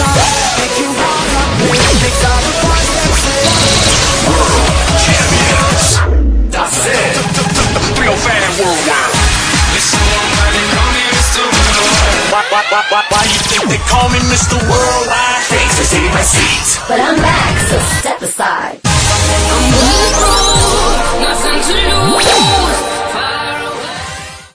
make you wanna play. These are the five steps to World champions. That's it. Real fan worldwide. Listen, nobody call me Mr. Worldwide. Why you think they call me Mr. Worldwide? Thanks for taking my seat. But I'm back, so step aside. I'm